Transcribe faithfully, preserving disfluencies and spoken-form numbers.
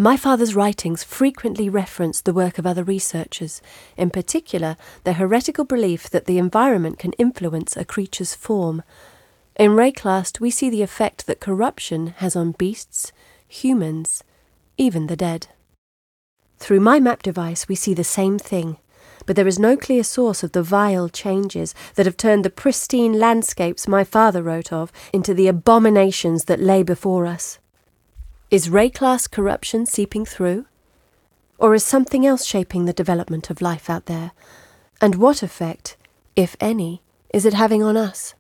My father's writings frequently reference the work of other researchers, in particular their heretical belief that the environment can influence a creature's form. In Rayclast, we see the effect that corruption has on beasts, humans, even the dead. Through my map device, we see the same thing, but there is no clear source of the vile changes that have turned the pristine landscapes my father wrote of into the abominations that lay before us. Is Rayclast corruption seeping through? Or is something else shaping the development of life out there? And what effect, if any, is it having on us?